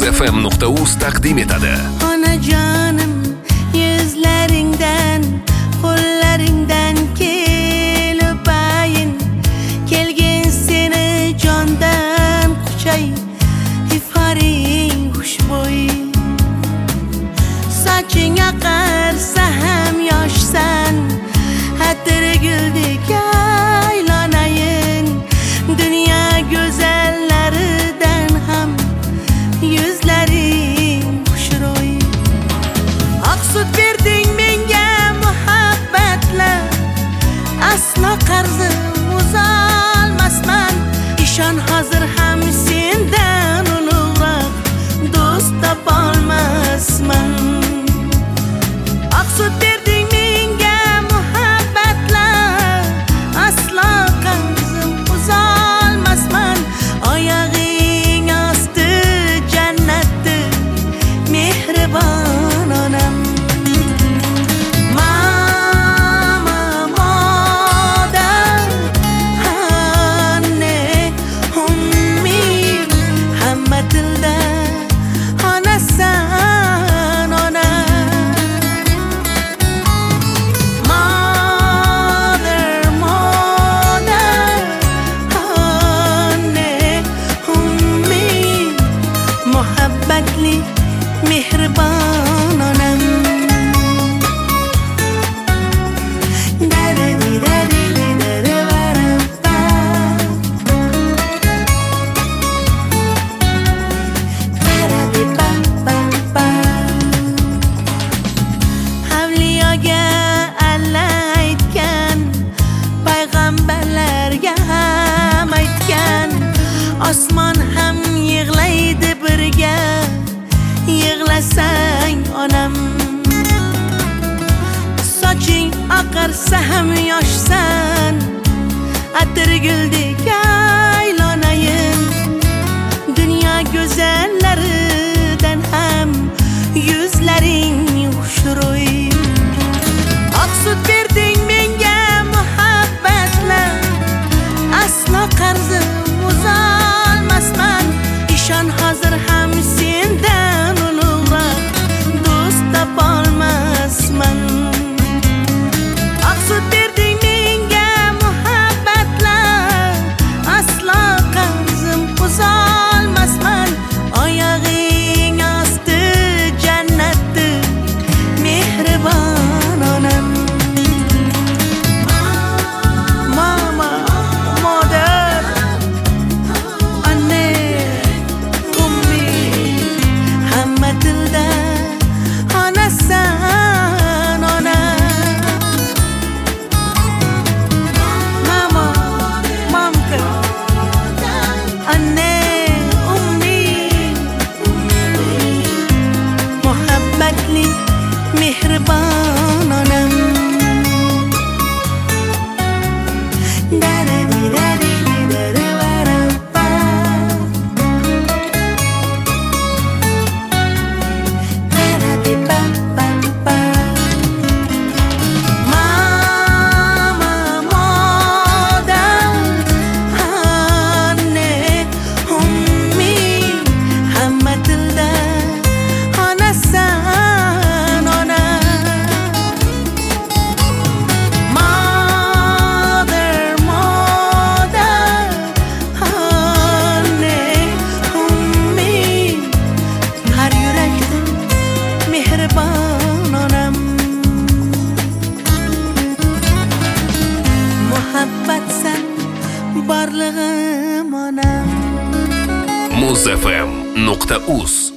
muzfm.uz taqdim etadi. Onajonim, yuzlaringdan, qo'llaringdan kelib ayin, kelgin seni jondan quchay, iforing xushbo'y. Soching oqarsa ham yoshsan, atirguldek aylanayin, dunyo go'zallaridan ham yuzlaring xushro'y. Oqsut berding menga muhabbatla, aslo qarzim uzolmasman. Ishon, hozir ham sendan ulug'roq do'st topolmasman. Oqsut berding menga muhabbatla, aslo qarzim uzolmasman. Oyog'ing osti jannatda mehribon onam. Mama, moder, anne, ummi, hamma tilda onasan ona. Mother, anne, ummi, muhabbatli mehribon onam. Avliyoga Allah aytgan, payg'ambarlarga ham aytgan, osmon ham yig'laydi birga, yig'lasang onam. Soching oqarsa ham yoshsan, atirguldek aylanayin, dunyo go'zallaridan ham yuzlaring xushro'y. Oqsut berding menga muhabbatla, aslo qarzim uzolmasman. Ishon, hozir ham sendan ulug'roq do'st topolmasman. Oqsut berding menga muhabbatla, aslo qarzim uzolmasman. Oyog'ing osti jannatda mehribon onam. Mama, moder, anne, ummi, hamma tilda onasan ona. Mama, mamka, anne, ummi, muhabbatli mehribon onam. Mama, moder, anne, ummi, hamma tilda onasan ona. Mother, anne, ummi, har yurakda mehribon onam. Muhabbatsan borlig'im onam. muzfm.uz